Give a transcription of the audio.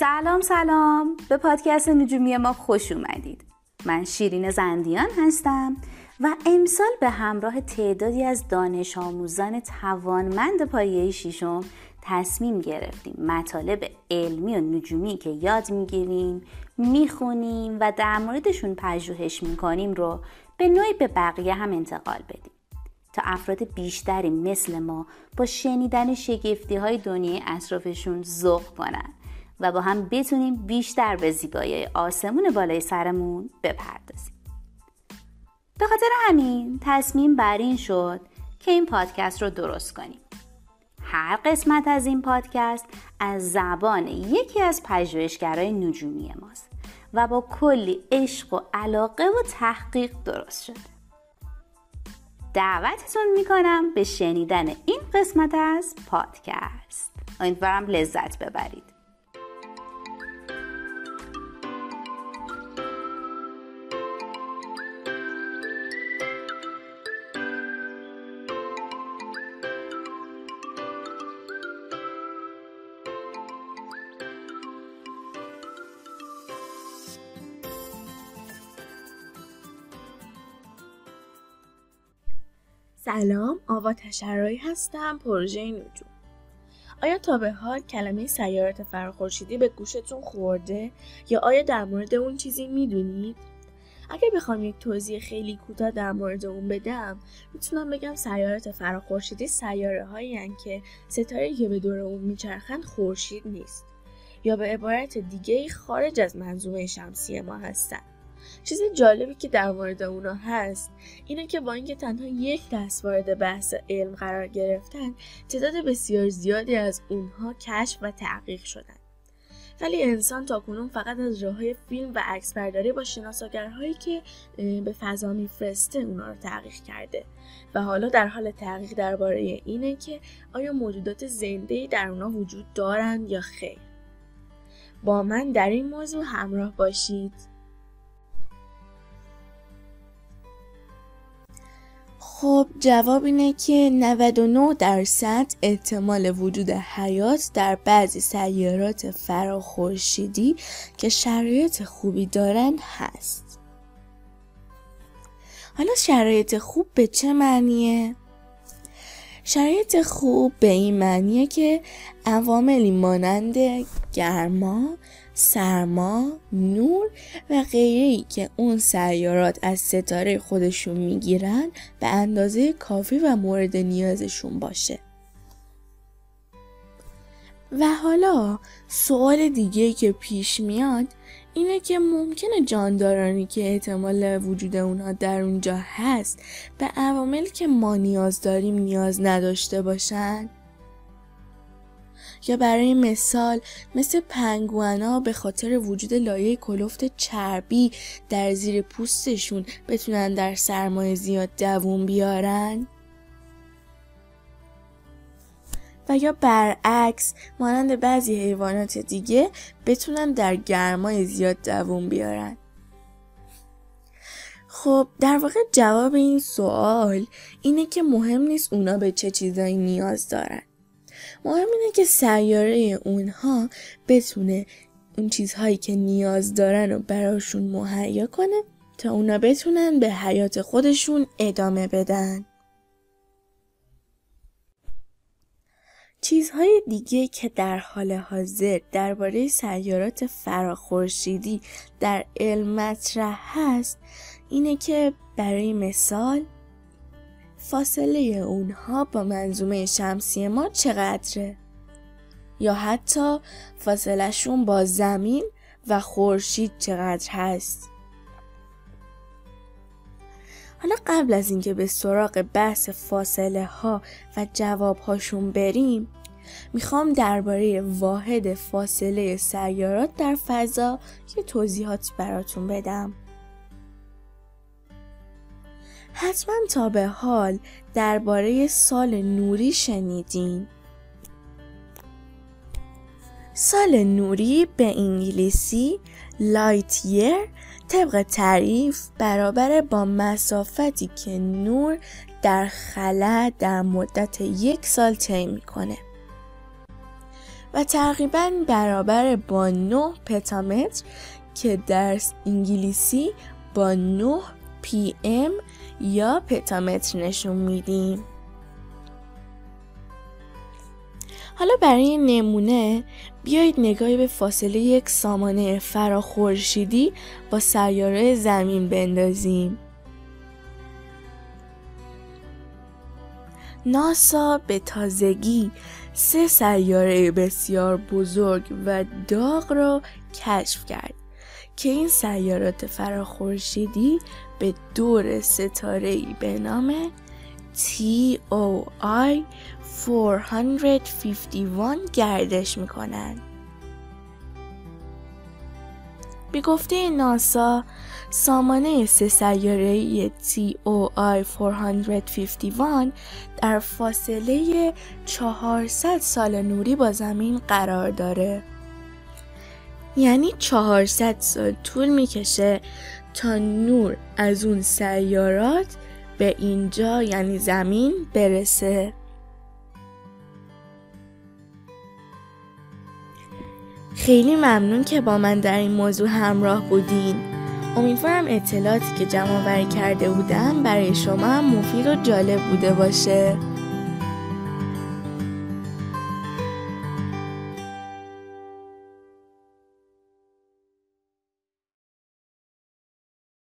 سلام به پادکست نجومی ما خوش اومدید. من شیرین زندیان هستم و امسال به همراه تعدادی از دانش آموزان توانمند پایه ششم تصمیم گرفتیم مطالب علمی و نجومی که یاد میگیریم، میخونیم و در موردشون پژوهش میکنیم رو به نوعی به بقیه هم انتقال بدیم تا افراد بیشتری مثل ما با شنیدن شگفتی‌های دنیای اطرافشون ذوق کنن و با هم بتونیم بیشتر به زیبایی آسمون بالای سرمون بپردازیم. به خاطر همین تصمیم بر این شد که این پادکست رو درست کنیم. هر قسمت از این پادکست از زبان یکی از پژوهشگرای نجومی ماست و با کلی عشق و علاقه و تحقیق درست شده. دعوتتون میکنم به شنیدن این قسمت از پادکست. امیدوارم لذت ببرید. سلام، آوا تشرعی هستم، پروژه نجوم. آیا تا به حال کلمه سیارات فراخورشیدی به گوشتون خورده یا آیا در مورد اون چیزی میدونید؟ اگه بخوام یک توضیح خیلی کوتاه در مورد اون بدم، میتونم بگم سیارات فراخورشیدی سیاره هایی هستند که ستاره‌ای که به دور اون میچرخند خورشید نیست یا به عبارت دیگه خارج از منظومه شمسی ما هستند. چیز جالبی که در مورد اونا هست اینه که با اینکه تنها یک دست وارد بحث علم قرار گرفتن، تعداد بسیار زیادی از اونها کشف و تحقیق شدن. ولی انسان تاکنون فقط از راه‌های فیلم و عکسبرداری با شناساگرهایی که به فضا میفرسته اونا رو تحقیق کرده و حالا در حال تحقیق درباره اینه که آیا موجودات زنده‌ای در اونا وجود دارن یا خیر. با من در این موضوع همراه باشید. خب جواب اینه که 99% احتمال وجود حیات در بعضی سیارات فراخورشیدی که شرایط خوبی دارن هست. حالا شرایط خوب به چه معنیه؟ شرایط خوب به این معنیه که عواملی مانند گرما، سرما، نور و غیره‌ای که اون سیارات از ستاره خودشون میگیرن به اندازه کافی و مورد نیازشون باشه. و حالا سوال دیگه که پیش میاد اینه که ممکنه جاندارانی که احتمال وجود اونها در اونجا هست به عواملی که ما نیاز داریم نیاز نداشته باشن؟ یا برای مثال مثل پنگوانا به خاطر وجود لایه کلفت چربی در زیر پوستشون بتونن در سرمای زیاد دووم بیارن؟ و یا برعکس مانند بعضی حیوانات دیگه بتونن در گرمای زیاد دووم بیارن؟ خب در واقع جواب این سوال اینه که مهم نیست اونا به چه چیزایی نیاز دارن. مهم اینه که سیاره اونها بتونه اون چیزهایی که نیاز دارن رو براشون مهیا کنه تا اونا بتونن به حیات خودشون ادامه بدن. چیزهای دیگه که در حال حاضر درباره سیارات فراخورشیدی در علم مطرح هست اینه که برای مثال فاصله اونها با منظومه شمسی ما چقدره؟ یا حتی فاصله شون با زمین و خورشید چقدر هست؟ حالا قبل از اینکه به سراغ بحث فاصله ها و جواب هاشون بریم، میخوام درباره واحد فاصله سیارات در فضا یه توضیحات براتون بدم. حتما تا به حال درباره سال نوری شنیدین. سال نوری به انگلیسی لایت یر طبق تعریف برابر با مسافتی که نور در خلا در مدت 1 سال طی میکنه. و تقریباً برابر با 9 پتامتر که در انگلیسی با 9 PM یا پتامتر نشون میدیم. حالا برای نمونه بیایید نگاهی به فاصله یک سامانه فراخورشیدی با سیاره زمین بندازیم. ناسا به تازگی 3 سیاره بسیار بزرگ و داغ را کشف کرد که این سیارات فراخورشیدی به دور ستاره‌ای به نام TOI 451 گردش می‌کنند. به گفته ناسا، سامانه 3 سیاره‌ای TOI 451 در فاصله 400 سال نوری با زمین قرار داره. یعنی 400 سال طول میکشه تا نور از اون سیارات به اینجا یعنی زمین برسه. خیلی ممنون که با من در این موضوع همراه بودین. امیدوارم اطلاعاتی که جمع آوری کرده بودم برای شما هم مفید و جالب بوده باشه.